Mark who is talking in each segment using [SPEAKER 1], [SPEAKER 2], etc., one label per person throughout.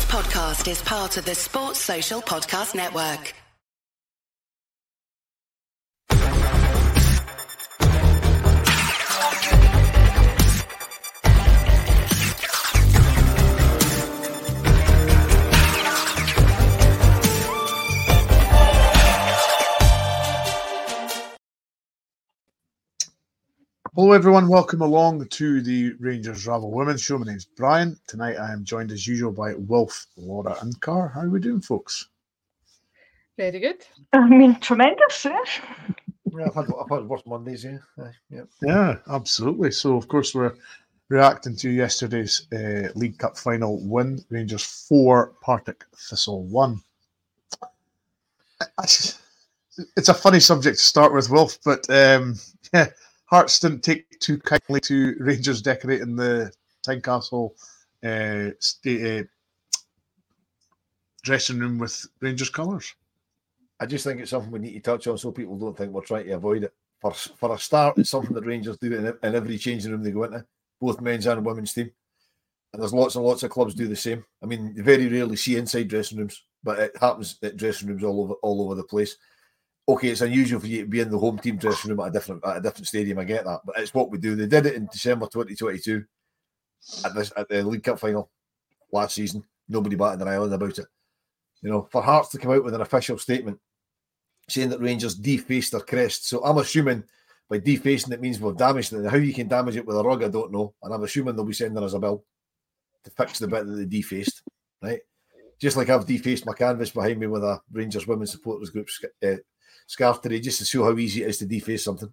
[SPEAKER 1] podcast is part of the Sports Social Podcast Network.
[SPEAKER 2] Hello everyone, welcome along to the Rangers Ravel Women's Show. My name's Brian. Tonight I am joined as usual by Wilf, Laura and Car. How are we doing, folks?
[SPEAKER 3] Very good.
[SPEAKER 4] I mean, tremendous, eh?
[SPEAKER 5] Yeah, I've had worse Mondays, yeah.
[SPEAKER 2] Yeah, absolutely. So, of course, we're reacting to yesterday's League Cup final win. Rangers 4, Partick Thistle 1. It's a funny subject to start with, Wilf, but yeah, Hearts didn't take too kindly to Rangers decorating the Tynecastle dressing room with Rangers colours.
[SPEAKER 5] I just think it's something we need to touch on so people don't think we're trying to avoid it. For a start, it's something that Rangers do in every changing room they go into, both men's and women's team. And there's lots and lots of clubs do the same. I mean, you very rarely see inside dressing rooms, but it happens at dressing rooms all over the place. Okay, it's unusual for you to be in the home team dressing room at a different stadium. I get that, but it's what we do. They did it in December 2022 at the League Cup final last season. Nobody batted an eyelid about it. You know, for Hearts to come out with an official statement saying that Rangers defaced their crest. So I'm assuming by defacing it means we've damaged it. How you can damage it with a rug, I don't know. And I'm assuming they'll be sending us a bill to fix the bit that they defaced, right? Just like I've defaced my canvas behind me with a Rangers Women's Supporters Group scarf today, just to show how easy it is to deface something.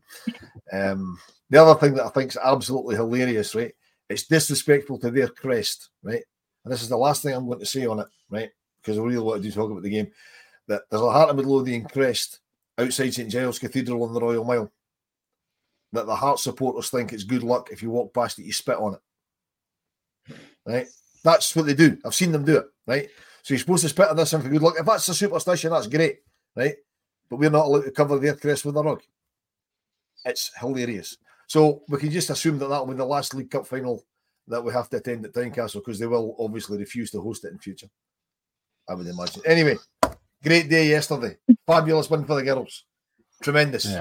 [SPEAKER 5] The other thing that I think is absolutely hilarious, right? It's disrespectful to their crest, right? And this is the last thing I'm going to say on it, right? Because I really want to talk about the game. That there's a Heart of Midlothian crest outside St Giles Cathedral on the Royal Mile that the Heart supporters think it's good luck if you walk past it, you spit on it. Right? That's what they do. I've seen them do it, right? So you're supposed to spit on this and for good luck. If that's a superstition, that's great, right? But we're not allowed to cover their crest with a rug. It's hilarious. So we can just assume that that'll be the last League Cup final that we have to attend at Tynecastle, because they will obviously refuse to host it in future, I would imagine. Anyway, great day yesterday. Fabulous win for the girls. Tremendous.
[SPEAKER 2] Yeah.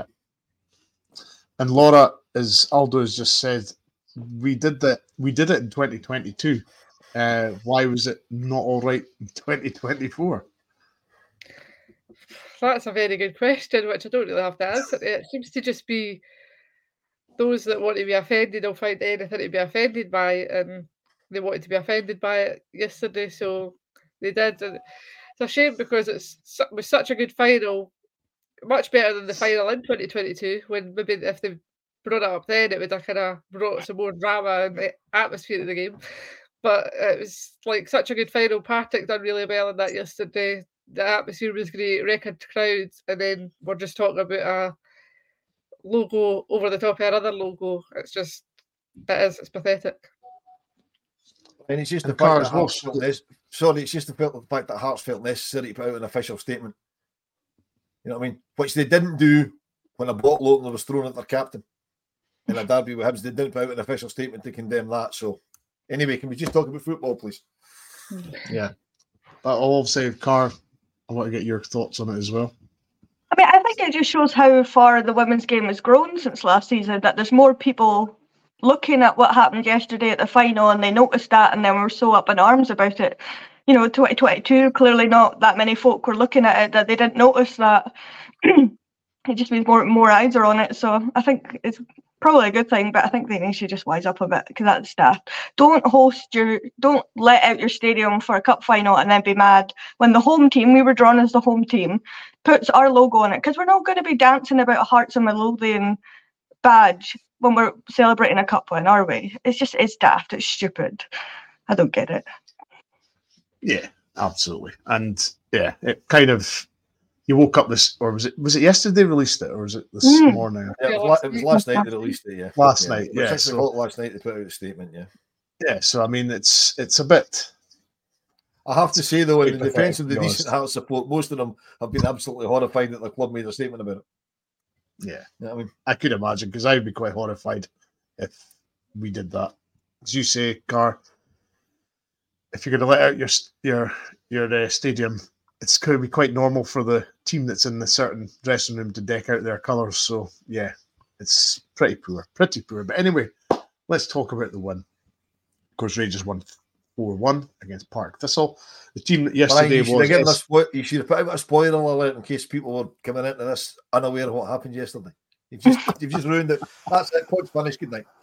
[SPEAKER 2] And Laura, as Aldo has just said, we did it in 2022. Why was it not all right in 2024?
[SPEAKER 3] That's a very good question, which I don't really have to answer. It seems to just be those that want to be offended will find anything to be offended by, and they wanted to be offended by it yesterday, so they did. And it's a shame because it was such a good final, much better than the final in 2022, when maybe if they brought it up then, it would have kind of brought some more drama and the atmosphere of the game. But it was like such a good final. Partick done really well in that yesterday. The atmosphere was great, record crowds, and then we're just talking about a logo over the top of another logo. It's pathetic.
[SPEAKER 5] And it's just the fact that Hearts felt it's just the fact that Hearts felt necessary to put out an official statement. You know what I mean? Which they didn't do when a bottle opener was thrown at their captain in a derby with Hibs. They didn't put out an official statement to condemn that. So anyway, can we just talk about football, please?
[SPEAKER 2] Yeah. I'll say, Car, I want to get your thoughts on it as well.
[SPEAKER 4] I mean, I think it just shows how far the women's game has grown since last season, that there's more people looking at what happened yesterday at the final, and they noticed that, and then we're so up in arms about it. You know, 2022, clearly not that many folk were looking at it, that they didn't notice that. It just means more eyes are on it. So I think it's probably a good thing, but I think they need to just wise up a bit, because that's daft. Don't let out your stadium for a cup final and then be mad when the home team, we were drawn as the home team, puts our logo on it, because we're not going to be dancing about Hearts and Midlothian badge when we're celebrating a cup win, are we? It's daft. It's stupid. I don't get it.
[SPEAKER 2] Yeah, absolutely. And yeah, it kind of, you woke up this, or was it yesterday they released it, or was it this morning?
[SPEAKER 5] Yeah, it was last night they released it, yeah.
[SPEAKER 2] Last night, yeah.
[SPEAKER 5] Last night they put out a statement, yeah.
[SPEAKER 2] Yeah, so I mean, it's a bit...
[SPEAKER 5] I have to say, though, in the defence of the decent Hearts support, most of them have been absolutely horrified that the club made a statement about it.
[SPEAKER 2] Yeah.
[SPEAKER 5] You know what I mean?
[SPEAKER 2] I could imagine, because I would be quite horrified if we did that. As you say, Car, if you're going to let out your stadium, it's going to be quite normal for the team that's in the certain dressing room to deck out their colours. So yeah, it's pretty poor. But anyway, let's talk about the win. Of course, Rangers won 4-1 against Partick Thistle. The team that yesterday
[SPEAKER 5] you should have put out a spoiler alert in case people were coming into this unaware of what happened yesterday. You've just ruined it. That's it. Pod's finished. Good night.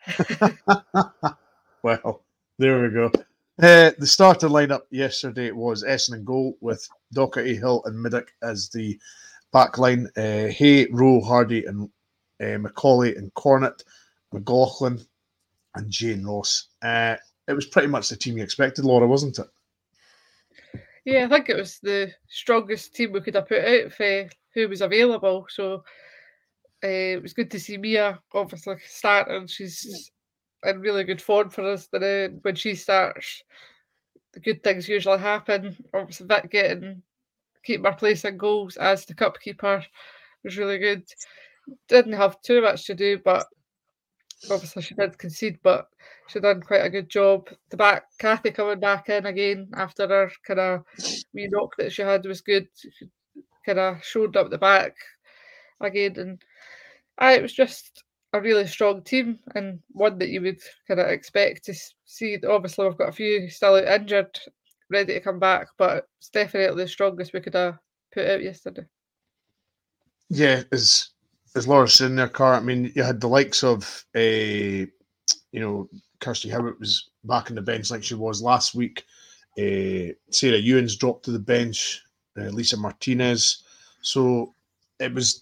[SPEAKER 2] Well, there we go. The starter lineup yesterday was Essendon goal with Docherty, Hill and Middock as the back line. Hay, Rowe, Hardy and Macaulay and Cornett, McLaughlin and Jane Ross. It was pretty much the team you expected, Laura, wasn't it?
[SPEAKER 3] Yeah, I think it was the strongest team we could have put out for who was available. So it was good to see Mia obviously starting. She's in really good form for us. Then when she starts, the good things usually happen. Obviously, Vic keeping her place in goals as the cup keeper was really good. Didn't have too much to do, but obviously she did concede, but she done quite a good job. The back, Kathy coming back in again after her kind of wee knock that she had was good. She kind of showed up the back again, and it was just a really strong team and one that you would kind of expect to see. Obviously, we've got a few still out injured, ready to come back, but it's definitely the strongest we could have put out yesterday.
[SPEAKER 2] Yeah, as Laura said in their car, I mean, you had the likes of, Kirsty Howard was back on the bench like she was last week. Sarah Ewens dropped to the bench. Lisa Martinez. So it was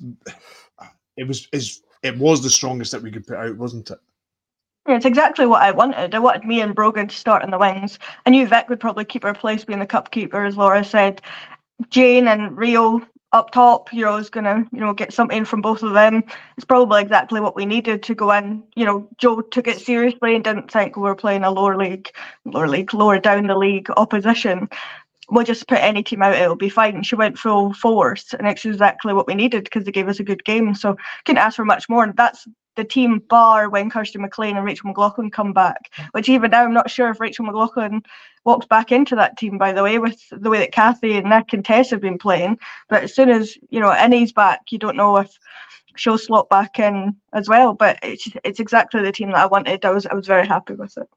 [SPEAKER 2] the strongest that we could put out, wasn't it?
[SPEAKER 4] Yeah, it's exactly what I wanted. I wanted Mia and Brogan to start in the wings. I knew Vic would probably keep her place being the cup keeper, as Laura said. Jane and Rio up top, is going to, get something from both of them. It's probably exactly what we needed to go in. Joe took it seriously and didn't think we were playing a lower down the league opposition. We'll just put any team out, it'll be fine. She went full force, and it's exactly what we needed because they gave us a good game. So couldn't ask for much more. And that's the team bar when Kirsty McLean and Rachel McLaughlin come back, which even now I'm not sure if Rachel McLaughlin walks back into that team, by the way, with the way that Kathy and Nick and Tess have been playing. But as soon as, Innie's back, you don't know if she'll slot back in as well. But it's exactly the team that I wanted. I was very happy with it.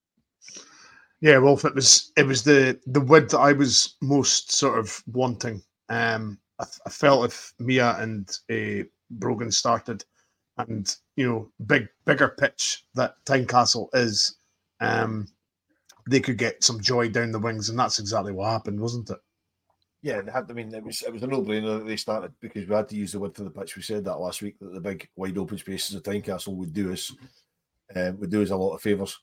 [SPEAKER 2] Yeah, Wolf, it was the win that I was most sort of wanting. I felt if Mia and Brogan started, and bigger pitch that Tynecastle is, they could get some joy down the wings, and that's exactly what happened, wasn't it?
[SPEAKER 5] Yeah, it was a no-brainer that they started because we had to use the width of the pitch. We said that last week that the big wide open spaces of Tynecastle would do us a lot of favours.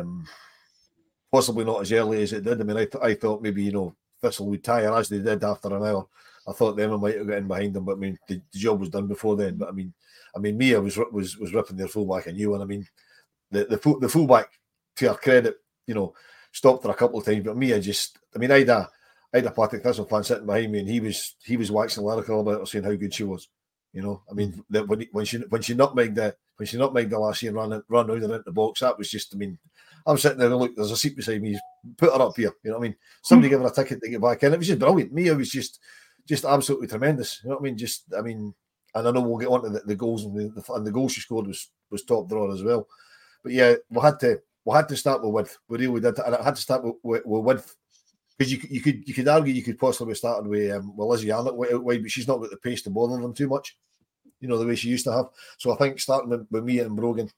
[SPEAKER 5] Possibly not as early as it did. I mean, I thought maybe Thistle would tire as they did after an hour. I thought them might have got in behind them, but I mean the job was done before then. But I mean Mia was ripping their fullback a new one. I mean the fullback, to her credit, stopped her a couple of times, but Mia just, I mean, I had a Partick Thistle fan sitting behind me, and he was waxing lyrical about her, saying how good she was. I mean, when she nutmegged the last year and run out into the box, that was just, I mean, I'm sitting there and look, there's a seat beside me, put her up here, somebody give her a ticket to get back in. It was just brilliant. Mia was just absolutely tremendous. You know what I mean? And I know we'll get on to the goals, and the goal she scored was top drawer as well. But yeah, we had to start with width. We really did, and it had to start with width. Because you could argue you could possibly be starting with Lizzie Arnott wide, but she's not got the pace to bother them too much, the way she used to have. So I think starting with Mia and Brogan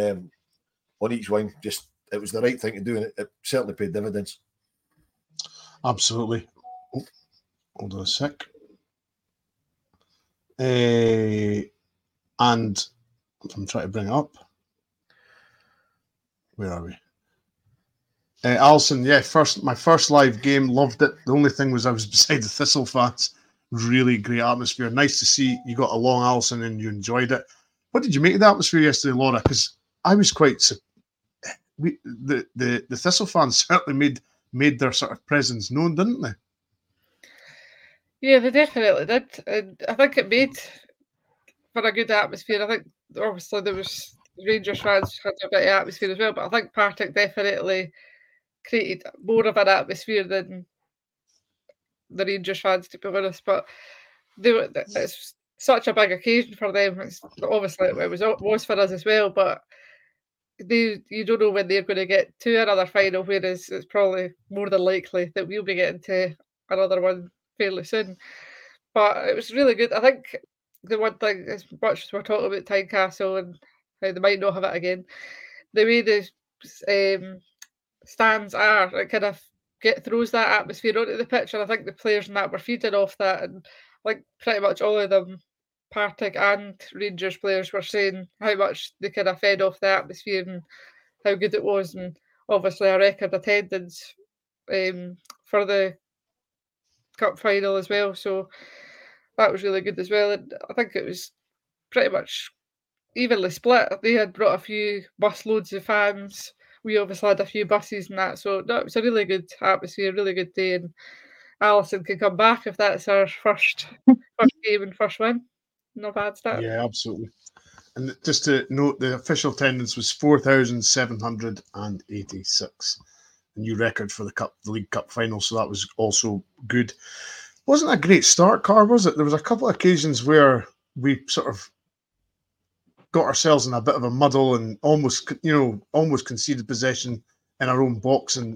[SPEAKER 5] on each wing, it was the right thing to do, and it certainly paid dividends.
[SPEAKER 2] Absolutely. Oh, hold on a sec. And I'm trying to bring it up. Where are we? Alison, yeah, my first live game, loved it. The only thing was I was beside the Thistle fans. Really great atmosphere. Nice to see you got along, Alison, and you enjoyed it. What did you make of the atmosphere yesterday, Laura? Because I was quite... The Thistle fans certainly made their sort of presence known, didn't they?
[SPEAKER 3] Yeah, they definitely did. And I think it made for a good atmosphere. I think obviously there was Rangers fans had a bit of atmosphere as well, but I think Partick definitely created more of an atmosphere than the Rangers fans, to be honest. But it's such a big occasion for them. It's obviously it was for us as well, but you don't know when they're going to get to another final, whereas it's probably more than likely that we'll be getting to another one fairly soon. But it was really good. I think the one thing, as much as we're talking about Tynecastle and how they might not have it again, the way the stands are, it kind of throws that atmosphere onto the pitch, and I think the players and that were feeding off that, and like pretty much all of them, Partick and Rangers players, were saying how much they kind of fed off the atmosphere and how good it was, and obviously a record attendance for the cup final as well. So that was really good as well, and I think it was pretty much evenly split. They had brought a few bus loads of fans. We obviously had a few buses and that, so no, it was a really good atmosphere, really good day, and Alison can come back if that's our first game and first win. Not bad start.
[SPEAKER 2] Yeah, absolutely. And just to note, the official attendance was 4,786, a new record for the League Cup final. So that was also good. Wasn't a great start, Carr, was it? There was a couple of occasions where we sort of got ourselves in a bit of a muddle and almost conceded possession in our own box, and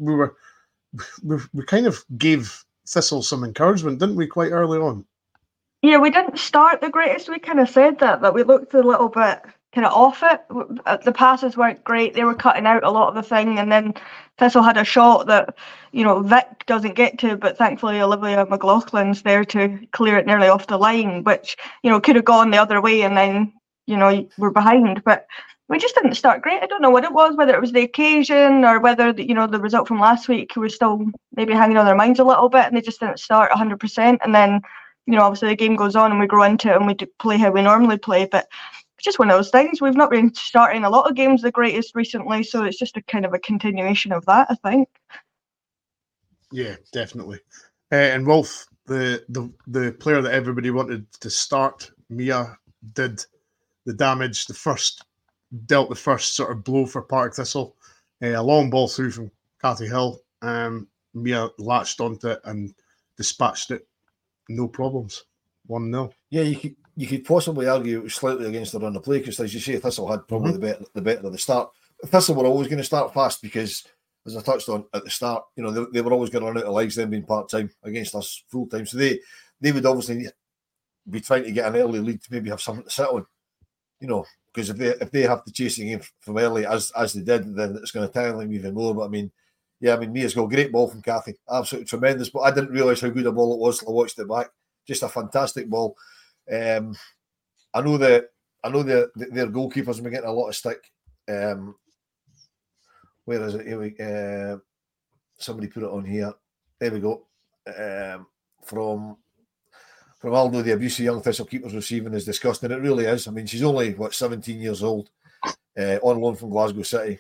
[SPEAKER 2] we kind of gave Thistle some encouragement, didn't we, quite early on?
[SPEAKER 4] Yeah, we didn't start the greatest. We kind of said that we looked a little bit kind of off it. The passes weren't great. They were cutting out a lot of the thing, and then Thistle had a shot that, Vic doesn't get to, but thankfully Olivia McLaughlin's there to clear it nearly off the line, which, could have gone the other way, and then, we're behind. But we just didn't start great. I don't know what it was, whether it was the occasion or whether, the result from last week was still maybe hanging on their minds a little bit, and they just didn't start 100%. And then, obviously the game goes on and we grow into it and we play how we normally play. But it's just one of those things. We've not been starting a lot of games the greatest recently, so it's just a kind of a continuation of that, I think.
[SPEAKER 2] Yeah, definitely. And Wolf, the player that everybody wanted to start, Mia, did the damage. Dealt the first sort of blow for Partick Thistle. A long ball through from Cathy Hill. Mia latched onto it and dispatched it. No problems. 1-0.
[SPEAKER 5] Yeah, you could possibly argue it was slightly against the run of play because, as you say, Thistle had probably the better of the start. Thistle were always going to start fast because, as I touched on at the start, they were always going to run out of legs, them being part-time against us full-time. So they would obviously be trying to get an early lead to maybe have something to sit on, because if they have to chase the game from early as they did, then it's going to tire them even more. But Mia's got a great ball from Cathy, absolutely tremendous. But I didn't realise how good a ball it was till I watched it back. Just a fantastic ball. I know their goalkeepers have been getting a lot of stick. Where is it? Here we somebody put it on here. There we go. From Aldo, the abuse of young Thistle keepers receiving is disgusting. It really is. She's only 17 years old, on loan from Glasgow City.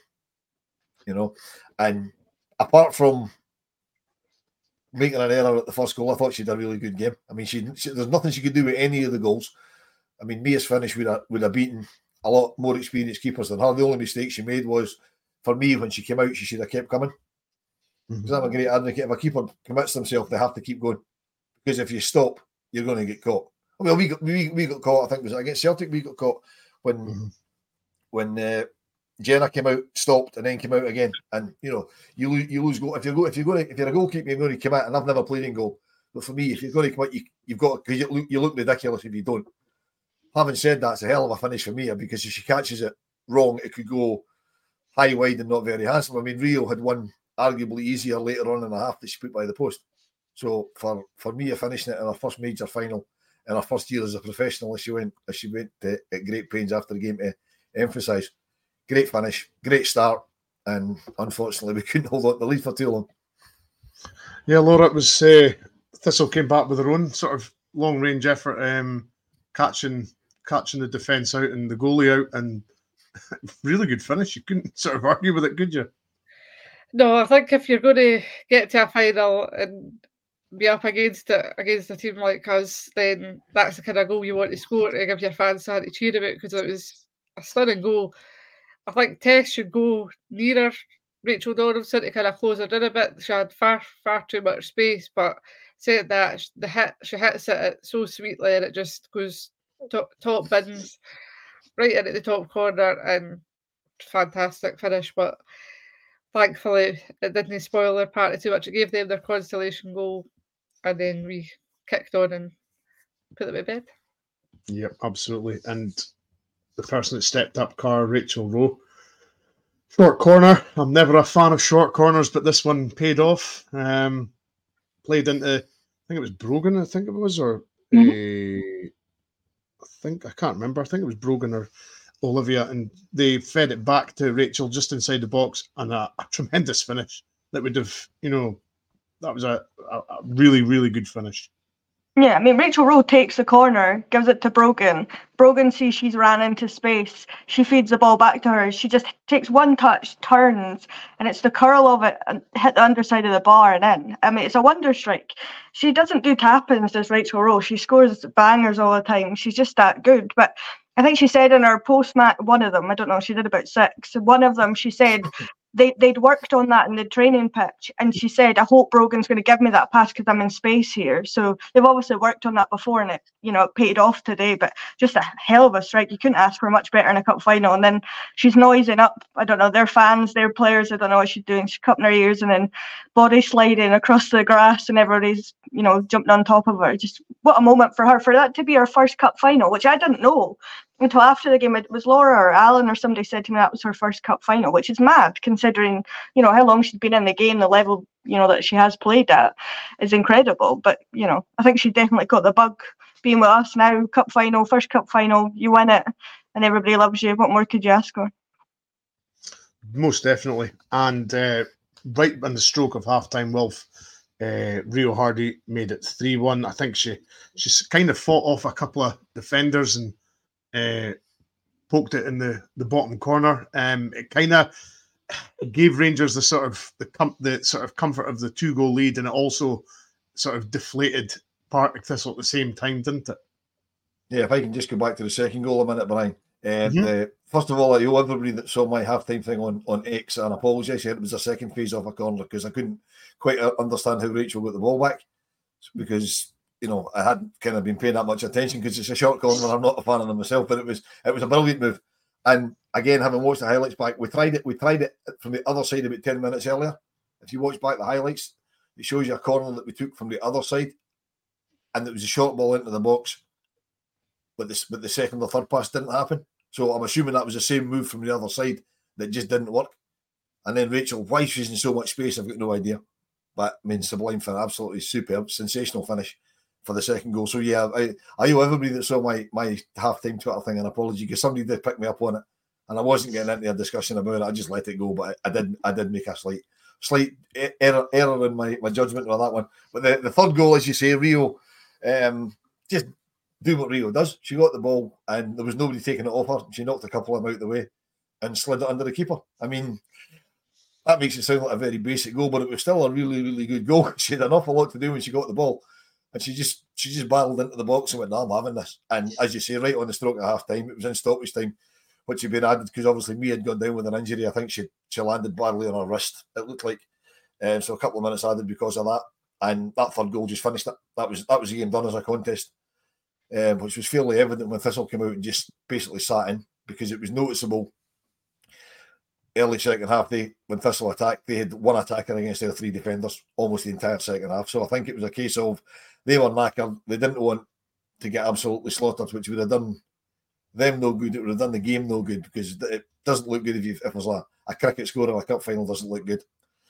[SPEAKER 5] And apart from making an error at the first goal, I thought she did a really good game. There's nothing she could do with any of the goals. Mia's finish would have beaten a lot more experienced keepers than her. The only mistake she made was, for me, when she came out, she should have kept coming. Because I'm a great advocate. If a keeper commits themselves, they have to keep going. Because if you stop, you're going to get caught. We got caught, I think, was it against Celtic? We got caught when Jenna came out, stopped, and then came out again. And you lose goal. If you're a goalkeeper, you're going to commit. And I've never played in goal, but for me, if you're going to commit, you've got, because you look ridiculous if you don't. Having said that, it's a hell of a finish for Mia, because if she catches it wrong, it could go high, wide, and not very handsome. Rio had one arguably easier later on in the half that she put by the post. So for Mia finishing it in her first major final in her first year as a professional, as she went at great pains after the game to emphasise, great finish, great start, and unfortunately we couldn't hold on to the lead for too long.
[SPEAKER 2] Yeah, Laura, it was Thistle came back with their own sort of long range effort, catching the defence out and the goalie out, and really good finish. You couldn't sort of argue with it, could you?
[SPEAKER 3] No, I think if you're going to get to a final and be up against a team like us, then that's the kind of goal you want to score to give your fans something to cheer about, because it was a stunning goal. I think Tess should go nearer Rachel Donaldson to kind of close her in a bit. She had far too much space, but said that she hits it so sweetly and it just goes top bins right into the top corner, and fantastic finish. But thankfully it didn't spoil their party too much. It gave them their consolation goal, and then we kicked on and put them to bed.
[SPEAKER 2] Yep, absolutely. And the person that stepped up, Rachel Rowe. Short corner. I'm never a fan of short corners, but this one paid off. Played into, I think it was Brogan, or I can't remember. I think it was Brogan or Olivia, and they fed it back to Rachel just inside the box, and a tremendous finish that would have, that was a really, really good finish.
[SPEAKER 4] Yeah, I mean, Rachel Rowe takes the corner, gives it to Brogan. Brogan sees she's ran into space. She feeds the ball back to her. She just takes one touch, turns, and it's the curl of it and hit the underside of the bar and in. I mean, it's a wonder strike. She doesn't do tap-ins, does Rachel Rowe. She scores bangers all the time. She's just that good. But I think she said in her post-match, one of them, I don't know, she did about 6. One of them, she said they'd worked on that in the training pitch, and she said, I hope Brogan's going to give me that pass because I'm in space here. So they've obviously worked on that before, and it paid off today. But just a hell of a strike. You couldn't ask for much better in a cup final. And then she's noising up, I don't know, their fans, their players, I don't know what she's doing. She's cupping her ears and then body sliding across the grass, and everybody's jumping on top of her. Just what a moment for her, for that to be her first cup final, which I didn't know until after the game. It was Laura or Alan or somebody said to me that was her first cup final, which is mad considering how long she's been in the game. The level that she has played at is incredible. But I think she definitely got the bug being with us now. Cup final, first cup final, you win it and everybody loves you. What more could you ask for?
[SPEAKER 2] Most definitely. And right in the stroke of halftime, Wilf, Rio Hardy made it 3-1. I think she kind of fought off a couple of defenders and poked it in the bottom corner. It kind of gave Rangers the sort of comfort of the 2-goal lead, and it also sort of deflated Partick Thistle at the same time, didn't it?
[SPEAKER 5] Yeah, if I can just go back to the second goal a minute, Brian. First of all, I owe everybody that saw my halftime thing on X and apologise. It was a second phase off a corner because I couldn't quite understand how Rachel got the ball back, because I hadn't kind of been paying that much attention because it's a short corner and I'm not a fan of them myself. But it was a brilliant move. And again, having watched the highlights back, we tried it from the other side about 10 minutes earlier. If you watch back the highlights, it shows you a corner that we took from the other side, and it was a short ball into the box, but the second or third pass didn't happen. So I'm assuming that was the same move from the other side that just didn't work. And then Rachel, why she's in so much space, I've got no idea. But I mean, sublime for absolutely superb, sensational finish for the second goal. So yeah, I owe everybody that saw my halftime Twitter thing an apology, because somebody did pick me up on it, and I wasn't getting into a discussion about it. I just let it go, but I did make a slight error in my judgment on that one. But the third goal, as you say, Rio, just do what Rio does. She got the ball and there was nobody taking it off her. She knocked a couple of them out the way and slid it under the keeper. I mean, that makes it sound like a very basic goal, but it was still a really, really good goal. She had an awful lot to do when she got the ball, and she just barreled into the box and went, "No, I'm having this." And as you say, right on the stroke of half time, it was in stoppage time, which had been added because obviously Mia had gone down with an injury. I think she landed badly on her wrist, it looked like. So a couple of minutes added because of that. And that third goal just finished it. That was the game done as a contest, which was fairly evident when Thistle came out and just basically sat in, because it was noticeable early second half. When Thistle attacked, they had one attacker against their 3 defenders almost the entire second half. So I think it was a case of they were knackered. They didn't want to get absolutely slaughtered, which would have done them no good. It would have done the game no good, because it doesn't look good if there's a cricket score in a cup final doesn't look good.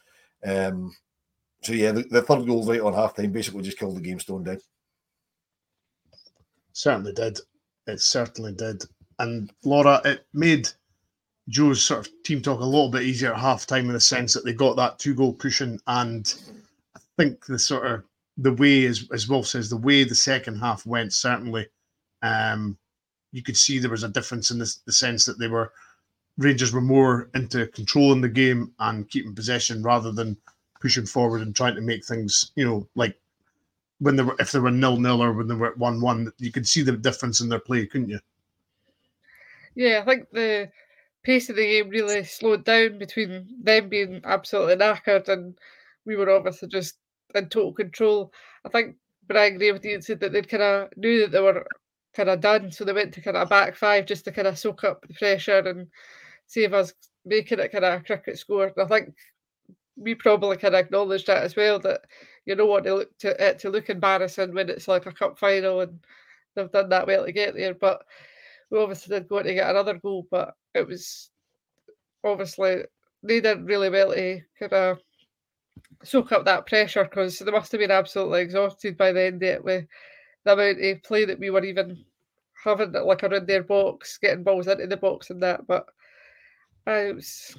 [SPEAKER 5] So yeah, the third goal right on half time basically just killed the game stone dead.
[SPEAKER 2] Certainly did. It certainly did. And Laura, it made Joe's sort of team talk a little bit easier at half time, in the sense that they got that 2-goal cushion. And I think the way, as Wolf says, the way the second half went, certainly you could see there was a difference in the sense that Rangers were more into controlling the game and keeping possession rather than pushing forward and trying to make things, like if they were 0-0 or when they were at 1-1, you could see the difference in their play, couldn't you?
[SPEAKER 3] Yeah, I think the pace of the game really slowed down between them being absolutely knackered and we were obviously just in total control. I think Brian Gray said that they kind of knew that they were kind of done, so they went to kind of a back five just to kind of soak up the pressure and save us making it kind of a cricket score. And I think we probably kind of acknowledged that as well, that you don't want it to look embarrassing when it's like a cup final and they've done that well to get there. But we obviously did go on to get another goal, but it was obviously they did really well to kind of soak up that pressure because they must have been absolutely exhausted by the end of it with the amount of play that we were even having like around their box, getting balls into the box and that. But that's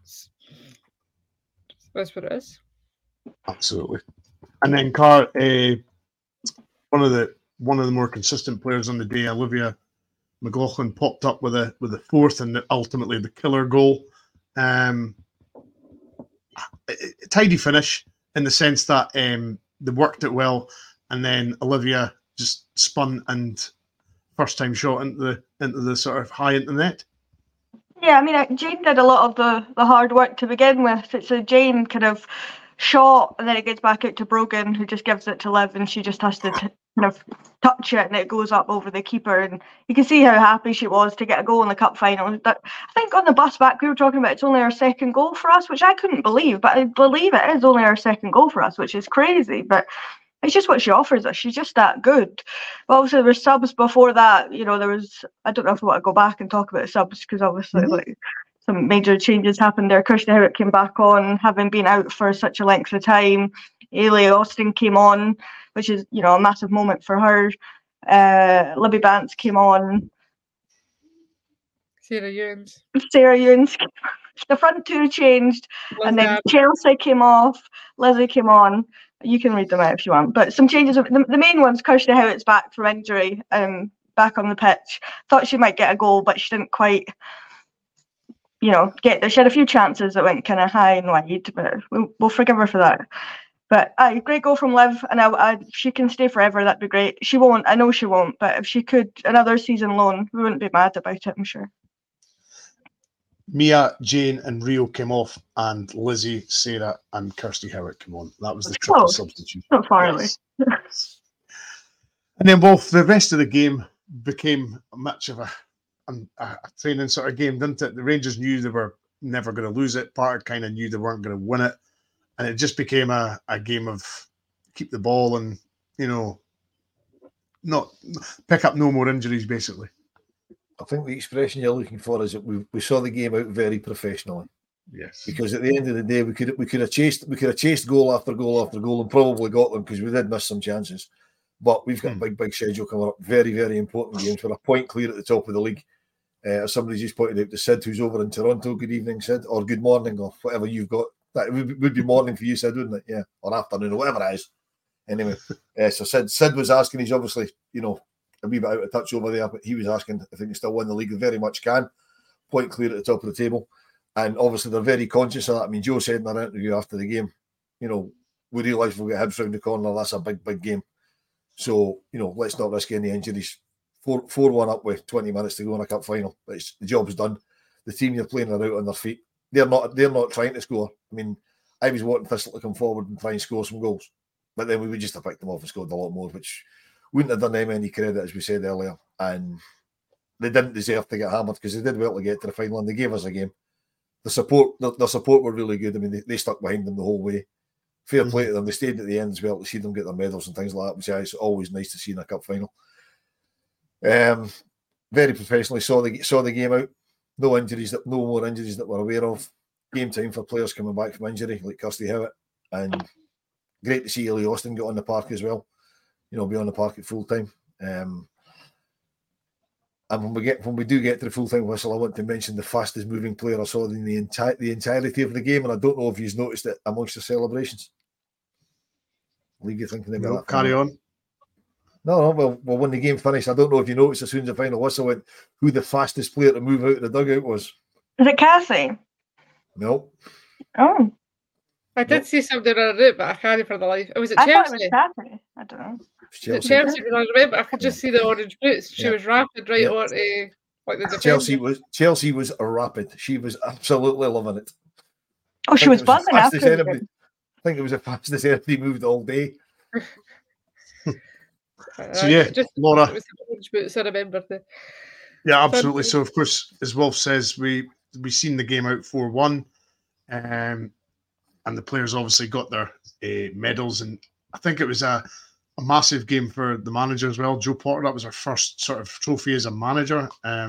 [SPEAKER 3] what it is.
[SPEAKER 2] Absolutely. And then Car, one of the more consistent players on the day, Olivia McLaughlin, popped up with a fourth and ultimately the killer goal. Tidy finish in the sense that they worked it well, and then Olivia just spun and first time shot into the sort of high into the net.
[SPEAKER 4] Yeah, I mean, Jane did a lot of the hard work to begin with. It's a Jane kind of shot, and then it gets back out to Brogan, who just gives it to Liv, and she just has to kind of touch it, and it goes up over the keeper. And you can see how happy she was to get a goal in the cup final. But I think on the bus back, we were talking about it's only our second goal for us, which I couldn't believe, but I believe it is only our second goal for us, which is crazy. But it's just what she offers us. She's just that good. But obviously, there were subs before that. You know, there was, I don't know if I want to go back and talk about subs because obviously, like, some major changes happened there. Kirsty Howard came back on, having been out for such a length of time. Ailey Austin came on, which is, you know, a massive moment for her. Libby Bance came on.
[SPEAKER 3] Sarah Ewens.
[SPEAKER 4] The front two changed, and then Chelsea came off. Lizzie came on. You can read them out if you want. But some changes. The main ones, Kirsty Howitt's back from injury, back on the pitch. Thought she might get a goal, but she didn't quite, you know, get there. She had a few chances that went kind of high and wide, but we'll forgive her for that. But great goal from Liv, and if she can stay forever, that'd be great. She won't. I know she won't, but if she could, another season loan, we wouldn't be mad about it, I'm sure.
[SPEAKER 2] Mia, Jane, and Rio came off, and Lizzie, Sarah, and Kirsty Howard came on. That was the triple substitution.
[SPEAKER 4] Not far away.
[SPEAKER 2] And then both the rest of the game became much of a training sort of game, didn't it? The Rangers knew they were never going to lose it. Park kind of knew they weren't going to win it, and it just became a game of keep the ball and, you know, not pick up no more injuries, basically.
[SPEAKER 5] I think the expression you're looking for is that we saw the game out very professionally.
[SPEAKER 2] Yes.
[SPEAKER 5] Because at the end of the day, we could have chased goal after goal after goal and probably got them because we did miss some chances. But we've got a big schedule coming up. Very, very important games. We're a point clear at the top of the league. As somebody just pointed out to Sid, who's over in Toronto. Good evening, Sid, or good morning, or whatever you've got. That would be morning for you, Sid, wouldn't it? Yeah, or afternoon, or whatever it is. Anyway, so Sid was asking. He's obviously, you know, a wee bit out of touch over there, but he was asking if they can still win the league. They very much can. Point clear at the top of the table. And obviously they're very conscious of that. I mean, Joe said in our interview after the game, you know, we realise we'll get Hibs round the corner. That's a big, big game. So, you know, let's not risk any injuries. 4-1 up with 20 minutes to go in a cup final. But the job's done. The team you're playing are out on their feet. They're not trying to score. I mean, I was wanting Thistle to come forward and try and score some goals. But then we would just have picked them off and scored a lot more, which wouldn't have done them any credit, as we said earlier. And they didn't deserve to get hammered because they did well to get to the final and they gave us a game. The support were really good. I mean, they stuck behind them the whole way. Fair play to them. They stayed at the end as well to see them get their medals and things like that, which is always nice to see in a cup final. Very professionally saw the game out. No more injuries that we're aware of. Game time for players coming back from injury, like Kirsty Howitt. And great to see Ailey Austin get on the park as well. You know, be on the park at full time. And when we do get to the full time whistle, I want to mention the fastest moving player I saw in the entirety of the game, and I don't know if you've noticed it amongst the celebrations. Leave you thinking about that.
[SPEAKER 2] Carry on.
[SPEAKER 5] No. Well, when the game finished, I don't know if you noticed as soon as the final whistle went, who the fastest player to move out of the dugout was.
[SPEAKER 4] Is it Cassie?
[SPEAKER 5] No.
[SPEAKER 4] Oh.
[SPEAKER 3] I did see something on it, but I can't for the life. Was it
[SPEAKER 4] I
[SPEAKER 3] Chelsea?
[SPEAKER 4] thought it was Cassie. I don't know.
[SPEAKER 5] Chelsea.
[SPEAKER 3] Chelsea, because I remember I could just see the orange boots. She was rapid right on to Like the
[SPEAKER 5] Chelsea was rapid. She was absolutely loving it.
[SPEAKER 4] Oh, she was buzzing after it.
[SPEAKER 5] I think it was the fastest anybody moved all day.
[SPEAKER 2] So yeah, Laura.
[SPEAKER 3] It was the orange boots, I remember.
[SPEAKER 2] Yeah, absolutely. So of course, as Wolf says, we seen the game out 4-1, and the players obviously got their medals, and I think it was a massive game for the manager as well. Jo Potter, that was her first sort of trophy as a manager.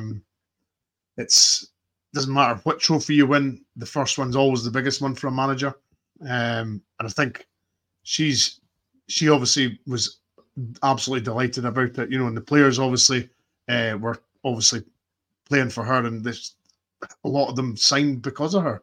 [SPEAKER 2] It's doesn't matter what trophy you win, the first one's always the biggest one for a manager. And I think she obviously was absolutely delighted about it, and the players obviously were obviously playing for her, and a lot of them signed because of her.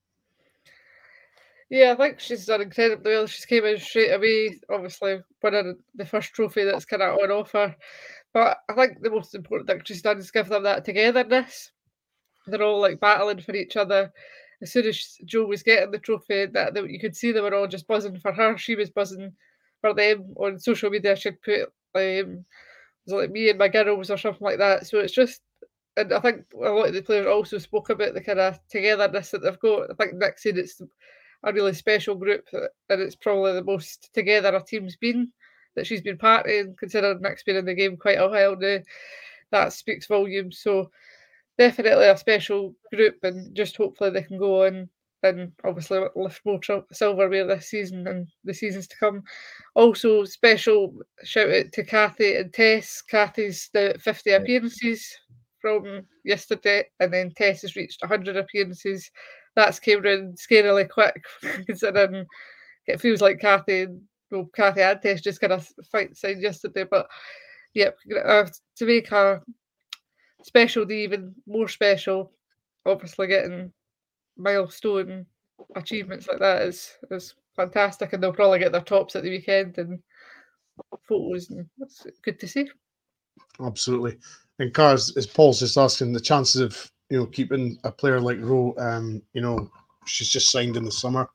[SPEAKER 3] Yeah, I think she's done incredibly well. She's came in straight away, obviously winning the first trophy that's kind of on offer. But I think the most important thing she's done is give them that togetherness. They're all like battling for each other. As soon as Jo was getting the trophy, that you could see they were all just buzzing for her. She was buzzing for them. On social media, she'd put was like me and my girls or something like that. So it's just, and I think a lot of the players also spoke about the kind of togetherness that they've got. I think Nick said it's a really special group, and it's probably the most together a team's been that she's been part in, considering Nick's been in the game quite a while now. That speaks volumes. So definitely a special group, and just hopefully they can go on and obviously lift more silverware this season and the seasons to come. Also, special shout out to Kathy and Tess. Kathy's the 50 appearances from yesterday, and then Tess has reached 100 appearances. That's came round scarily quick, considering it feels like Kathy and Tess just kind of signed yesterday. But yeah, to make her special day even more special, obviously getting milestone achievements like that is fantastic, and they'll probably get their tops at the weekend and photos, and it's good to see.
[SPEAKER 2] Absolutely. And Cars, as Paul's just asking, the chances of keeping a player like Ro, she's just signed in the summer.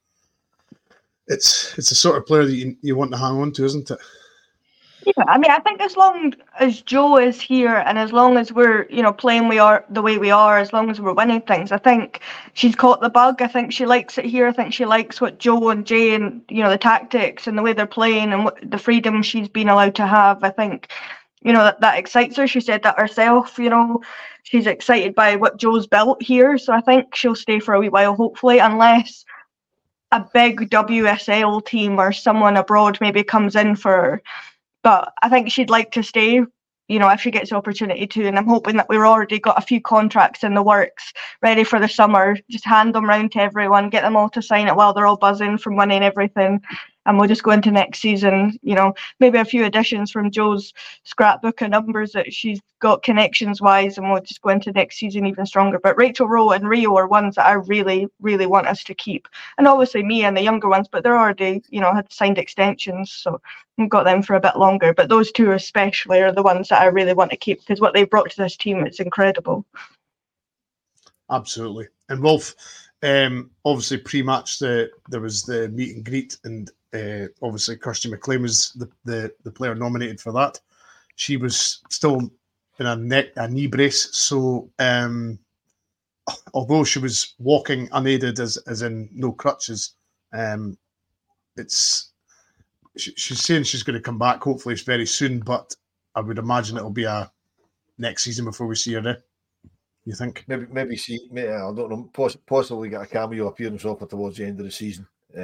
[SPEAKER 2] It's the sort of player that you want to hang on to, isn't it?
[SPEAKER 4] Yeah, I mean, I think as long as Jo is here, and as long as we're, playing the way we are, as long as we're winning things, I think she's caught the bug. I think she likes it here. I think she likes what Jo and Jay and, the tactics and the way they're playing and the freedom she's been allowed to have. I think, that excites her. She said that herself, she's excited by what Jo's built here. So I think she'll stay for a wee while, hopefully, unless a big WSL team or someone abroad maybe comes in for her. But I think she'd like to stay, if she gets the opportunity to. And I'm hoping that we've already got a few contracts in the works ready for the summer. Just hand them round to everyone, get them all to sign it while they're all buzzing from winning everything. And we'll just go into next season, maybe a few additions from Jo's scrapbook of numbers that she's got connections-wise, and we'll just go into next season even stronger. But Rachel Rowe and Rio are ones that I really, really want us to keep. And obviously Mia and the younger ones, but they're already, had signed extensions, so we've got them for a bit longer. But those two especially are the ones that I really want to keep, because what they brought to this team is incredible.
[SPEAKER 2] Absolutely. And Wolf, obviously pre-match there was the meet and greet, and obviously Kirsty McLean was the player nominated for that. She was still in a knee brace, so although she was walking unaided, as in no crutches, she's saying she's going to come back. Hopefully, it's very soon, but I would imagine it'll be a next season before we see her there. You think?
[SPEAKER 5] Maybe I don't know. Possibly get a cameo appearance off her towards the end of the season.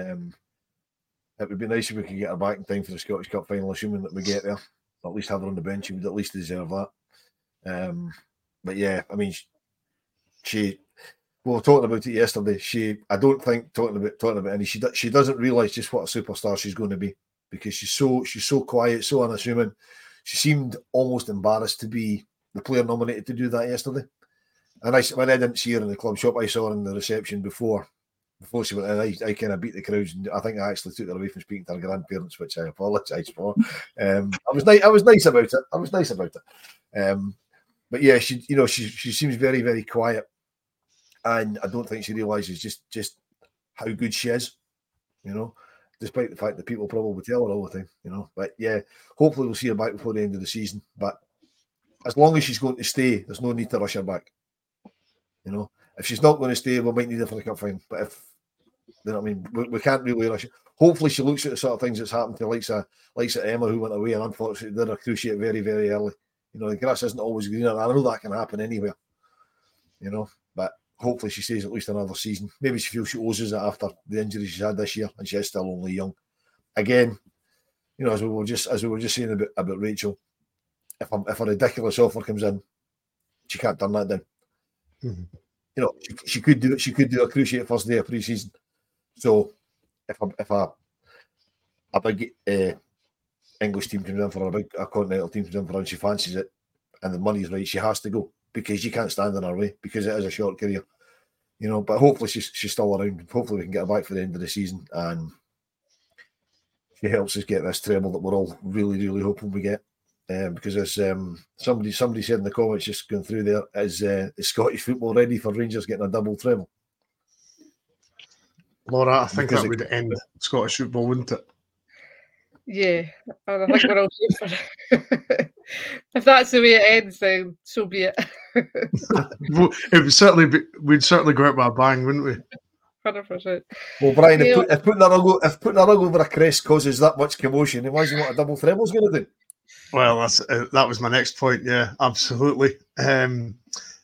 [SPEAKER 5] It would be nice if we could get her back in time for the Scottish Cup final, assuming that we get there. At least have her on the bench. She would at least deserve that. But yeah, I mean, we were talking about it yesterday. I don't think talking about any. She doesn't realise just what a superstar she's going to be, because she's so quiet, so unassuming. She seemed almost embarrassed to be the player nominated to do that yesterday. And when I didn't see her in the club shop, I saw her in the reception before she went in. I kind of beat the crowds, and I think I actually took her away from speaking to her grandparents, which I apologise for. I was nice about it. But yeah, she seems very, very quiet, and I don't think she realises just how good she is. Despite the fact that people probably tell her all the time. But yeah, hopefully we'll see her back before the end of the season. But as long as she's going to stay, there's no need to rush her back. You know, if she's not going to stay, we might need her for the cup final. But if, you know what I mean, we can't really rush it. Hopefully she looks at the sort of things that's happened to likes of Emma, who went away and unfortunately did her cruciate very, very early. You know, the grass isn't always greener. I know that can happen anywhere. You know, but hopefully she stays at least another season. Maybe she feels she owes us it after the injury she's had this year, and she is still only young. Again, you know, as we were just saying about Rachel, if a ridiculous offer comes in, she can't turn that down.
[SPEAKER 2] Mm-hmm.
[SPEAKER 5] You know, she could do it. She could do a cruciate first day of pre-season. So if a big English team comes in for her, a continental team comes in for her, and she fancies it, and the money's right, she has to go, because you can't stand in her way, because it is a short career. You know, but hopefully she's still around. Hopefully we can get her back for the end of the season, and she helps us get this treble that we're all really, really hoping we get. Because as somebody said in the comments just going through there, is Scottish football ready for Rangers getting a double treble?
[SPEAKER 2] Laura, I think that would end Scottish football, wouldn't it?
[SPEAKER 3] Yeah, and I think we're all here for it. If that's the way it ends, then so be it.
[SPEAKER 2] It would certainly be. We'd certainly go out by a bang, wouldn't we?
[SPEAKER 3] 100%.
[SPEAKER 5] Well, Brian, if putting a rug over a crest causes that much commotion, imagine what a double treble's going to do.
[SPEAKER 2] Well, that was my next point. Yeah, absolutely. Don't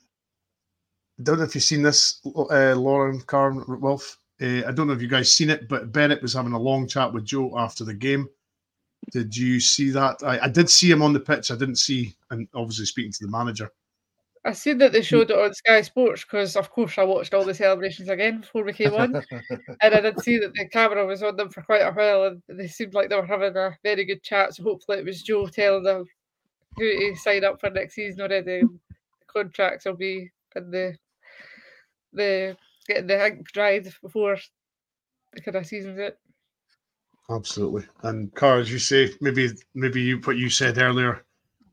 [SPEAKER 2] know if you've seen this, Lauren, Karen, Wolf. I don't know if you guys seen it, but Bennett was having a long chat with Joe after the game. Did you see that? I did see him on the pitch. I didn't see, and obviously speaking to the manager.
[SPEAKER 3] I seen that they showed it on Sky Sports because, of course, I watched all the celebrations again before we came on. And I did see that the camera was on them for quite a while, and they seemed like they were having a very good chat. So hopefully it was Joe telling them who to sign up for next season already. The contracts will be in the getting the ink dried before the kind of season's it.
[SPEAKER 2] Absolutely. And Cara, as you say, maybe what you said earlier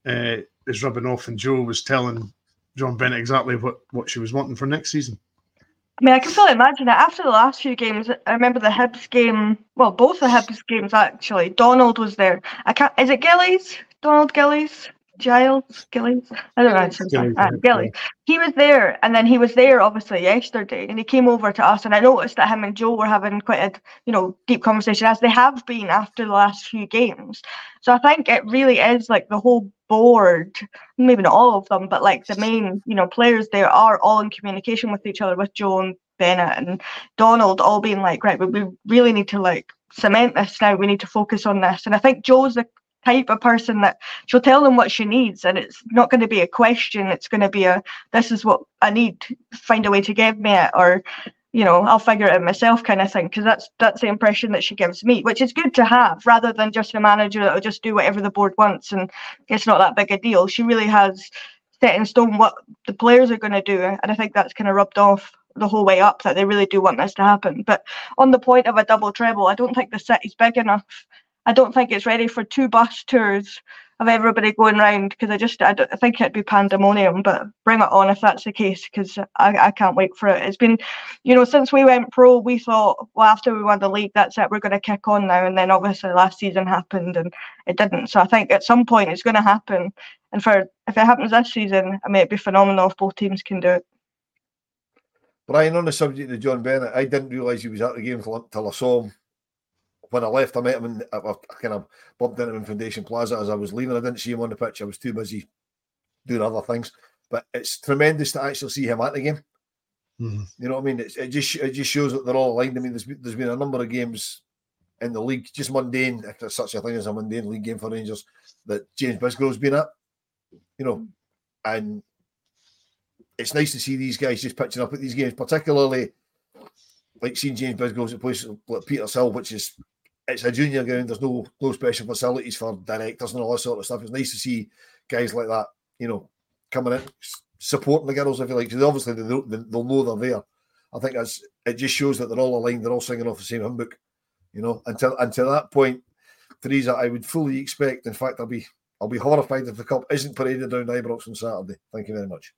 [SPEAKER 2] is rubbing off, and Joe was telling John Bennett exactly what she was wanting for next season.
[SPEAKER 4] I mean, I can fully imagine it. After the last few games, I remember the Hibs game, well, both the Hibs games actually, Donald was there. Is it Gillies? Donald Gillies? Gillies? I don't know. Gillies. He was there, and then he was there obviously yesterday, and he came over to us, and I noticed that him and Joe were having quite a deep conversation, as they have been after the last few games. So I think it really is like the whole board, maybe not all of them, but like the main players there are all in communication with each other, with Joe and Bennett and Donald all being like, right, we really need to like cement this now, we need to focus on this. And I think Joe's the type of person that she'll tell them what she needs, and it's not going to be a question, it's going to be this is what I need, find a way to give me it, or I'll figure it out myself kind of thing, because that's the impression that she gives me, which is good to have, rather than just a manager that will just do whatever the board wants and it's not that big a deal. She really has set in stone what the players are going to do, and I think that's kind of rubbed off the whole way up, that they really do want this to happen. But on the point of a double treble, I don't think the city's big enough. I don't think it's ready for 2 bus tours of everybody going round, because I think it'd be pandemonium. But bring it on if that's the case, because I can't wait for it. It's been, since we went pro, we thought, well, after we won the league, that's it, we're going to kick on now. And then obviously last season happened and it didn't. So I think at some point it's going to happen. And if it happens this season, I mean, it'd be phenomenal if both teams can do it.
[SPEAKER 5] Brian, on the subject of John Bennett, I didn't realise he was at the game till I saw him. When I left, I met him I kind of bumped into him in Foundation Plaza as I was leaving. I didn't see him on the pitch. I was too busy doing other things. But it's tremendous to actually see him at the game. Mm-hmm. You know what I mean? It just shows that they're all aligned. I mean, there's been a number of games in the league, just mundane, if there's such a thing as a mundane league game for Rangers, that James Bisgrove's been at. And it's nice to see these guys just pitching up at these games, particularly like seeing James Bisgrove's at places like Petershill, which is it's a junior ground. There's no special facilities for directors and all that sort of stuff. It's nice to see guys like that, coming in, supporting the girls, if you like. Because obviously they'll know they're there. I think it just shows that they're all aligned. They're all singing off the same hymn book, Until that point, Theresa, I would fully expect. In fact, I'll be horrified if the cup isn't paraded down Ibrox on Saturday. Thank you very much.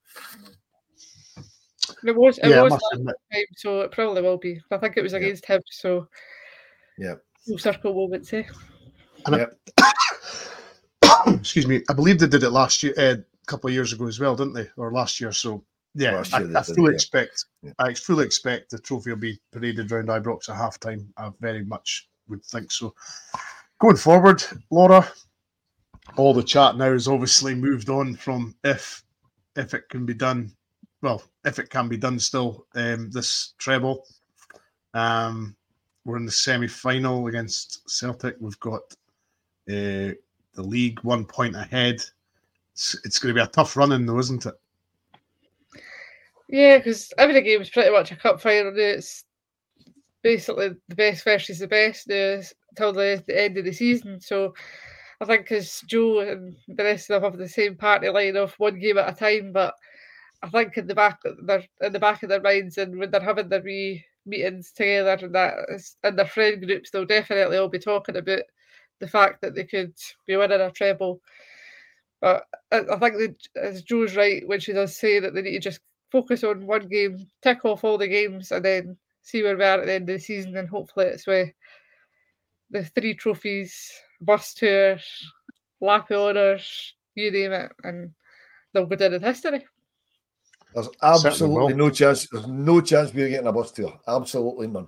[SPEAKER 3] It was last time, so it probably will be. I think it was against him, so
[SPEAKER 5] yeah.
[SPEAKER 3] Full circle moments, eh?
[SPEAKER 2] Excuse me. I believe they did it last year, couple of years ago as well, didn't they? Or last year. So yeah,
[SPEAKER 5] Last year
[SPEAKER 2] I
[SPEAKER 5] they
[SPEAKER 2] fully
[SPEAKER 5] did,
[SPEAKER 2] expect.
[SPEAKER 5] Yeah.
[SPEAKER 2] I fully expect the trophy will be paraded around Ibrox at halftime. I very much would think so. Going forward, Laura, all the chat now has obviously moved on from if it can be done. Well, if it can be done still, this treble. We're in the semi-final against Celtic. We've got the league 1 point ahead. It's going to be a tough run-in, though, isn't it?
[SPEAKER 3] Yeah, because every game is pretty much a cup final. It's basically the best versus the best until the end of the season. So I think as Joe and the rest of them have the same party line of one game at a time, but I think in the back of their minds, and when they're having their wee meetings together and their friend groups, they'll definitely all be talking about the fact that they could be winning a treble. But I think that, as Joe's right when she does say that they need to just focus on one game, tick off all the games, and then see where we are at the end of the season, and hopefully it's with the 3 trophies, bus tour, lap of honours, you name it, and they'll go down in history.
[SPEAKER 5] There's absolutely no chance. There's no chance we're getting a bus tour. Absolutely none.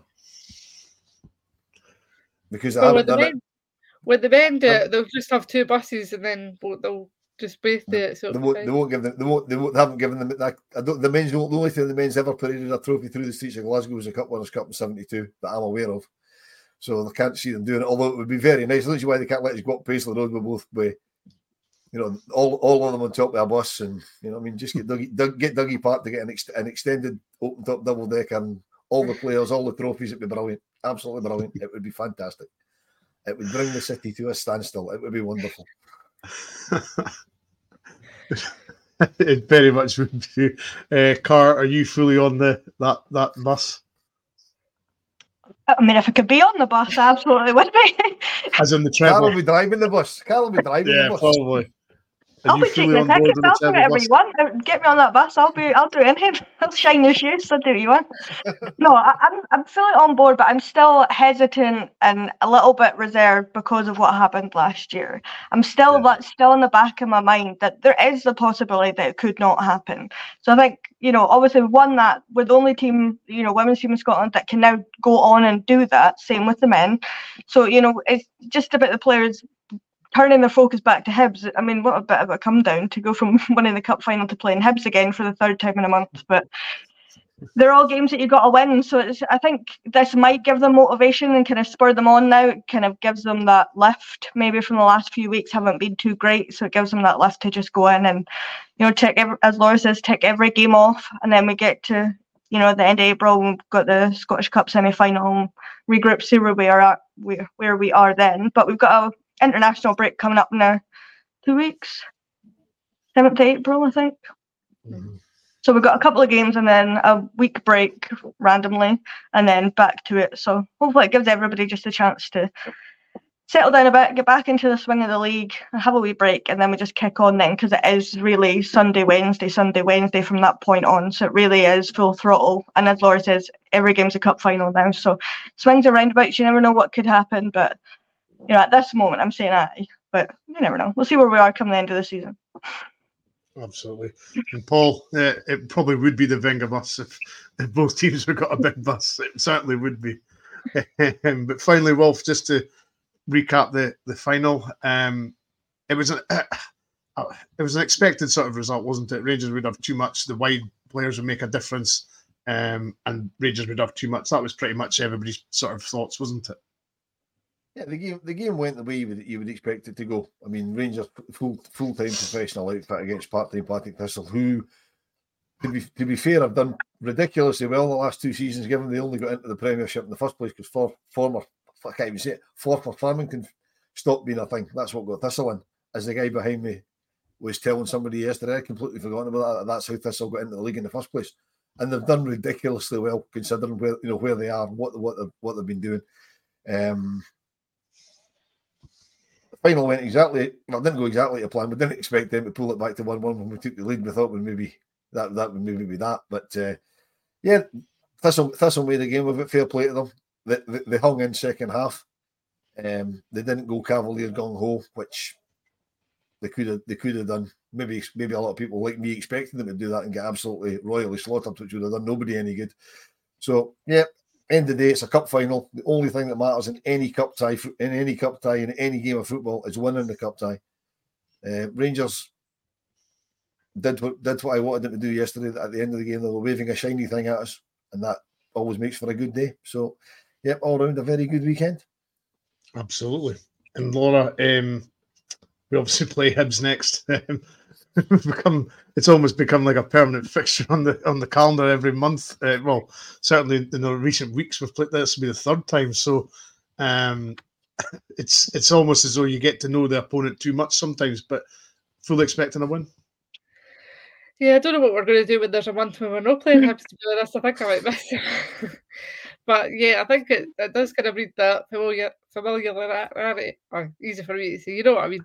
[SPEAKER 5] Because I haven't done it.
[SPEAKER 3] When the men do it, they'll just have 2 buses, and then they'll just both do it. So
[SPEAKER 5] they won't give them. They haven't given them that. The men's. The only thing the men's ever paraded a trophy through the streets of Glasgow was a Cup Winners' Cup in '72 that I'm aware of. So they can't see them doing it. Although it would be very nice. I don't see why they can't let us go up Paisley Road with both way. You know, all of them on top of a bus, and you know, I mean, just get Dougie Park to get an extended open top double decker, and all the players, all the trophies. It'd be brilliant, absolutely brilliant. It would be fantastic. It would bring the city to a standstill. It would be wonderful.
[SPEAKER 2] It very much would be. Car, are you fully on that bus?
[SPEAKER 4] I mean, if I could be on the bus, I absolutely would be.
[SPEAKER 2] As in the treble.
[SPEAKER 5] Carl will be driving the bus.
[SPEAKER 2] Yeah, probably.
[SPEAKER 4] I'll be taking the tickets. I'll do whatever you want. Get me on that bus. I'll do anything. I'll shine your shoes. I'll do what you want. No, I'm fully on board, but I'm still hesitant and a little bit reserved because of what happened last year. I'm still that's still in the back of my mind that there is the possibility that it could not happen. So I think, you know, obviously we've won that. We're the only team, you know, women's team in Scotland that can now go on and do that. Same with the men. So, you know, it's just about the players turning their focus back to Hibs. I mean, what a bit of a come down to go from winning the cup final to playing Hibs again for the 3rd time in a month. But they're all games that you got to win. So I think this might give them motivation and kind of spur them on now. It kind of gives them that lift. Maybe from the last few weeks haven't been too great. So it gives them that lift to just go in and, you know, as Laura says, tick every game off. And then we get to, you know, at the end of April, we've got the Scottish Cup semi-final, regroup, see where we are at, where we are then. But we've got a international break coming up in 2 weeks, 7th of April, I think.
[SPEAKER 2] Mm-hmm.
[SPEAKER 4] So we've got a couple of games and then a week break randomly, and then back to it. So hopefully it gives everybody just a chance to settle down a bit, get back into the swing of the league, have a wee break, and then we just kick on then, because it is really Sunday, Wednesday from that point on. So it really is full throttle. And as Laura says, every game's a cup final now. So swings and roundabouts, you never know what could happen, but you know, at this moment, I'm saying aye, but you never know. We'll see where we are come the end of the season.
[SPEAKER 2] Absolutely. And Paul, it probably would be the Wenger bus if both teams have got a big bus. It certainly would be. But finally, Wolf, just to recap the final, it was an expected sort of result, wasn't it? Rangers would have too much. The wide players would make a difference, and Rangers would have too much. That was pretty much everybody's sort of thoughts, wasn't it?
[SPEAKER 5] Yeah, the game went the way you would expect it to go. I mean, Rangers full-time professional outfit against part-time Partick Thistle, who, to be fair, have done ridiculously well the last 2 seasons, given they only got into the Premiership in the first place because former Farmington stopped being a thing. That's what got Thistle in. As the guy behind me was telling somebody yesterday, I completely forgotten about that. That's how Thistle got into the league in the first place, and they've done ridiculously well considering where they are and what they've been doing. Final went didn't go exactly to plan. We didn't expect them to pull it back to 1-1 when we took the lead. We thought maybe that would maybe be that. But yeah, Thistle made a game of it. Fair play to them. They hung in second half. They didn't go Cavalier gung ho, which they could have done. Maybe a lot of people like me expected them to do that and get absolutely royally slaughtered, which would have done nobody any good. So yeah, end of the day, it's a cup final. The only thing that matters in any cup tie, in any game of football, is winning the cup tie. Rangers did what I wanted them to do yesterday. At the end of the game, they were waving a shiny thing at us, and that always makes for a good day. So, yep, all round a very good weekend.
[SPEAKER 2] Absolutely. And Laura, we obviously play Hibs next. It's almost become like a permanent fixture on the calendar every month. Well, certainly in the recent weeks we've played. This will be the third time. So, it's almost as though you get to know the opponent too much sometimes. But fully expecting a win.
[SPEAKER 3] Yeah, I don't know what we're going to do when there's a month when we're not playing Hibs, to be honest. I think I might miss it. But yeah, I think it does kind of breed that familiarity. Oh, easy for me to say, you know what I mean.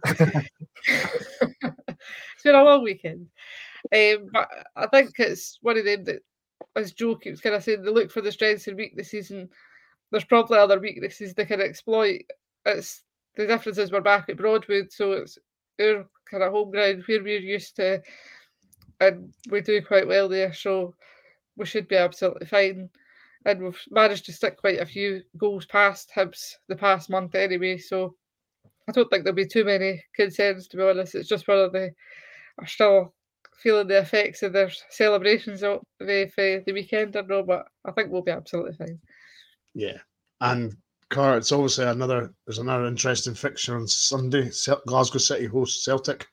[SPEAKER 3] It's been a long weekend. But I think it's one of them that, as Joe keeps kind of saying, they look for the strengths and weaknesses, and there's probably other weaknesses they can exploit. It's the difference is we're back at Broadwood, so it's our kind of home ground where we're used to, and we do quite well there, so we should be absolutely fine. And we've managed to stick quite a few goals past Hibs the past month anyway, so I don't think there'll be too many concerns, to be honest. It's just whether they are still feeling the effects of their celebrations of the weekend or no, but I think we'll be absolutely fine.
[SPEAKER 2] Yeah. And Car, it's obviously there's another interesting fixture on Sunday. Glasgow City host Celtic.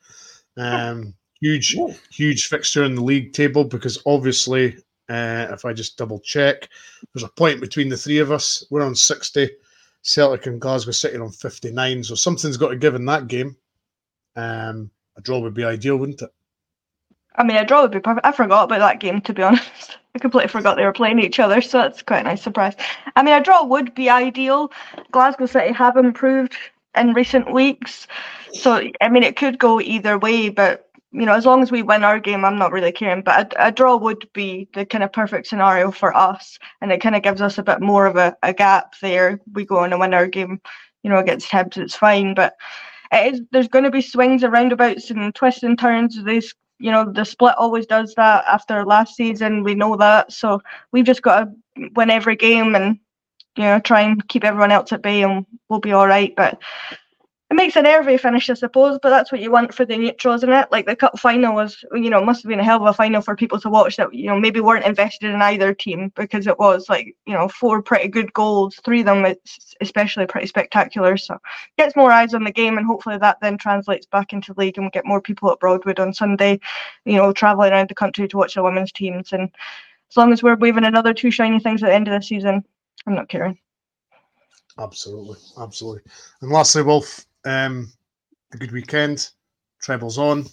[SPEAKER 2] Huge fixture in the league table, because obviously, if I just double check, there's a point between the three of us. We're on 60. Celtic and Glasgow City are on 59. So something's got to give in that game. A draw would be ideal, wouldn't it?
[SPEAKER 4] I mean, a draw would be perfect. I forgot about that game, to be honest. I completely forgot they were playing each other, so that's quite a nice surprise. I mean, a draw would be ideal. Glasgow City have improved in recent weeks, so I mean, it could go either way, but you know, as long as we win our game, I'm not really caring. But a draw would be the kind of perfect scenario for us, and it kind of gives us a bit more of a gap there. We go on and win our game, you know, against Hibs, it's fine. But there's going to be swings and roundabouts and twists and turns. You know, the split always does that after last season. We know that, so we've just got to win every game and, you know, try and keep everyone else at bay, and we'll be all right. But it makes a nervy finish, I suppose, but that's what you want for the neutral, isn't it? Like the cup final was, you know, must have been a hell of a final for people to watch that, you know, maybe weren't invested in either team, because it was like, you know, 4 pretty good goals, 3 of them especially pretty spectacular. So gets more eyes on the game, and hopefully that then translates back into the league, and we get more people at Broadwood on Sunday, you know, travelling around the country to watch the women's teams. And as long as we're waving another 2 shiny things at the end of the season, I'm not caring.
[SPEAKER 2] Absolutely. And lastly, Wolf, a good weekend. Treble's on.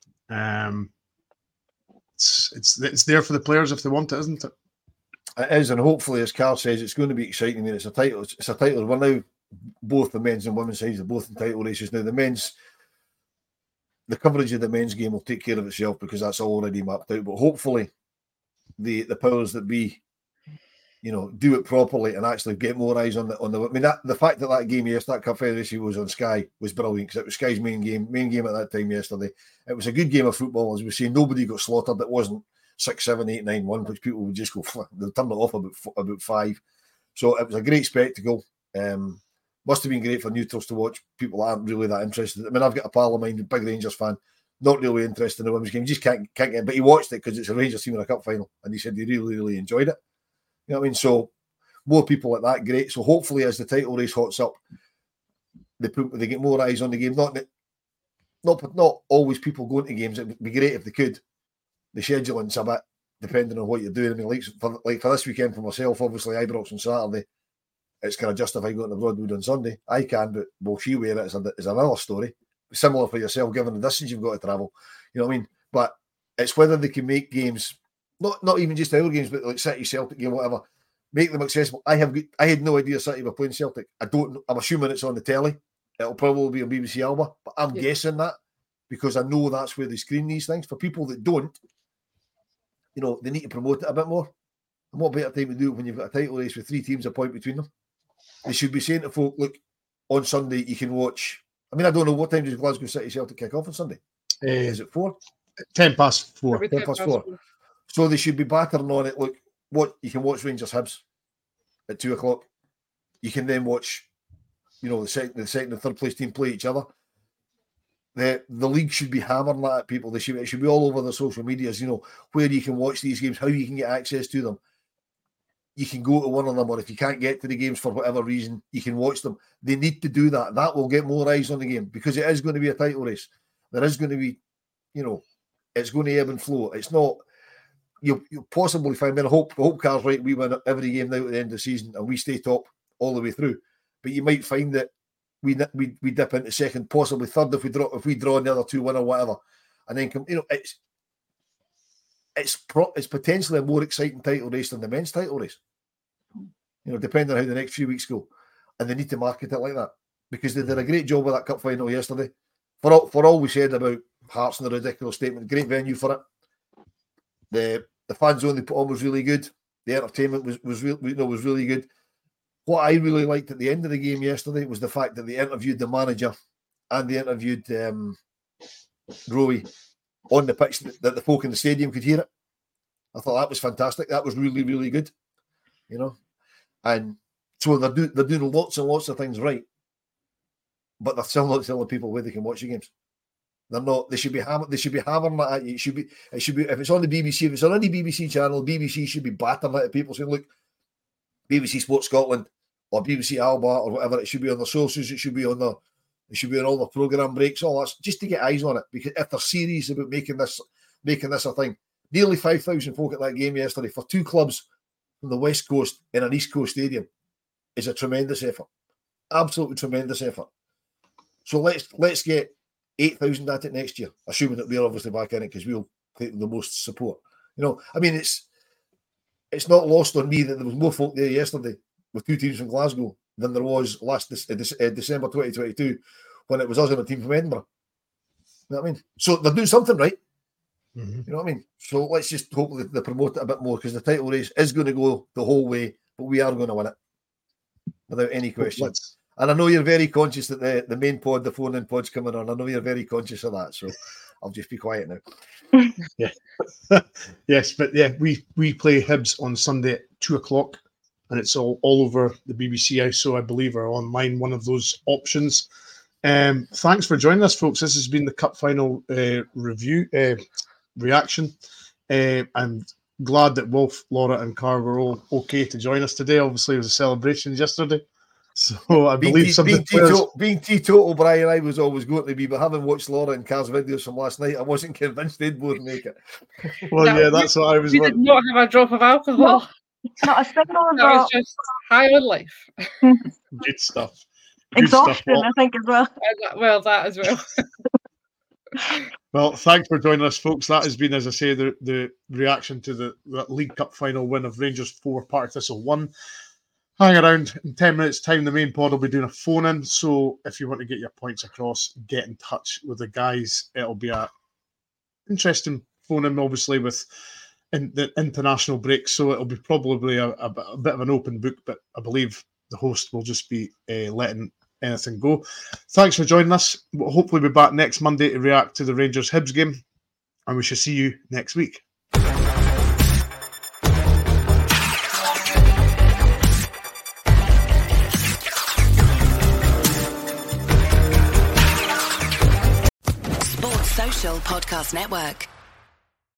[SPEAKER 2] It's there for the players if they want it, isn't it?
[SPEAKER 5] It is, and hopefully, as Carl says, it's going to be exciting. I mean, it's a title. It's a title. We're now both the men's and women's sides are both in title races now. The coverage of the men's game will take care of itself, because that's already mapped out. But hopefully, the powers that be, you know, do it properly and actually get more eyes on the. I mean, the fact that game yesterday, that Cup Federation was on Sky, was brilliant, because it was Sky's main game at that time yesterday. It was a good game of football, as we say. Nobody got slaughtered. It wasn't 6-7, 8-9-1, which people would just go, they'll turn it off about 5. So it was a great spectacle. Must have been great for neutrals to watch. People aren't really that interested. I mean, I've got a pal of mine, a big Rangers fan, not really interested in the women's game. He just can't get it. But he watched it because it's a Rangers team in a cup final, and he said he really, really enjoyed it. You know what I mean? So more people like that, great. So hopefully, as the title race hots up, they get more eyes on the game. Not always people going to games. It would be great if they could. The scheduling's a bit depending on what you're doing. I mean, like for this weekend for myself, obviously Ibrox on Saturday, it's kind of justified going to Broadwood on Sunday. I can, but will she wear it is another story. Similar for yourself, given the distance you've got to travel. You know what I mean? But it's whether they can make games, not even just our games, but like City, Celtic game, whatever, make them accessible. I had no idea City were playing Celtic. I'm assuming it's on the telly. It'll probably be on BBC Alba, but I'm guessing that, because I know that's where they screen these things. For people that don't, you know, they need to promote it a bit more. And what better time to do it when you've got a title race with 3 teams, a point between them? They should be saying to folk, look, on Sunday you can watch I mean, I don't know what time does Glasgow City Celtic kick off on Sunday. Is it 4?
[SPEAKER 2] 4:10.
[SPEAKER 5] 4:10. So they should be battering on it. Look, what you can watch Rangers Hibs at 2:00. You can then watch, the second and third place team play each other. The league should be hammering that at people. It should be all over the social medias, where you can watch these games, how you can get access to them. You can go to one of them, or if you can't get to the games for whatever reason, you can watch them. They need to do that. That will get more eyes on the game, because it is going to be a title race. There is going to be, it's going to ebb and flow. It's not, you'll possibly find, I hope Carl's right, we win every game now at the end of the season and we stay top all the way through. But you might find that we dip into second, possibly third if we draw the other 2-1 or whatever, and then it's potentially a more exciting title race than the men's title race. Depending on how the next few weeks go, and they need to market it like that, because they did a great job with that cup final yesterday. For all we said about Hearts and the ridiculous statement, great venue for it. The fan zone they put on was really good. The entertainment was really good. What I really liked at the end of the game yesterday was the fact that they interviewed the manager and they interviewed Rowie on the pitch, that the folk in the stadium could hear it. I thought that was fantastic. That was really, really good, And so they're doing lots and lots of things right, but they're still not telling people where they can watch the games. They're not. They should be hammering that at you. It should be. If it's on the BBC, if it's on any BBC channel, BBC should be battering that at people, saying, "Look, BBC Sports Scotland or BBC Alba or whatever. It should be on the sources. It should be on all the programme breaks, all that, just to get eyes on it. Because if they're serious about making this a thing, nearly 5,000 folk at that game yesterday for two clubs from the West Coast in an East Coast stadium is a tremendous effort, absolutely tremendous effort. So let's get 8,000 at it next year, assuming that we're obviously back in it because we'll take the most support. I mean, it's not lost on me that there was more folk there yesterday with two teams from Glasgow than there was last December 2022 when it was us and a team from Edinburgh. You know what I mean? So they're doing something right. Mm-hmm. You know what I mean? So let's just hope that they promote it a bit more, because the title race is going to go the whole way, but we are going to win it without any question. And I know you're very conscious that the main pod, the phone-in pod's coming on. I know you're very conscious of that, so I'll just be quiet now.
[SPEAKER 2] Yeah. Yes, but yeah, we play Hibs on Sunday at 2:00, and it's all over the BBC House, so I believe are online, one of those options. Thanks for joining us, folks. This has been the Cup Final reaction. I'm glad that Wolf, Laura and Carl were all okay to join us today. Obviously, it was a celebration yesterday. So I believe being
[SPEAKER 5] teetotal, Brian, I was always going to be, but having watched Laura and Carl's videos from last night, I wasn't convinced they'd both make it.
[SPEAKER 2] Well, no, yeah, that's what I was.
[SPEAKER 3] We did not have a drop of alcohol.
[SPEAKER 4] Not a single drop.
[SPEAKER 3] That was just high on life.
[SPEAKER 2] Good stuff.
[SPEAKER 4] Exhaustion, I think, as well.
[SPEAKER 3] Well, that as well.
[SPEAKER 2] Well, thanks for joining us, folks. That has been, as I say, the reaction to the League Cup final win of Rangers 4, Partick Thistle 1. Hang around. In 10 minutes' time, the main pod will be doing a phone-in. So if you want to get your points across, get in touch with the guys. It'll be a interesting phone-in, obviously, with the international break. So it'll be probably a bit of an open book, but I believe the host will just be letting anything go. Thanks for joining us. We'll hopefully be back next Monday to react to the Rangers Hibs game, and we shall see you next week.
[SPEAKER 1] Sports Social Podcast Network.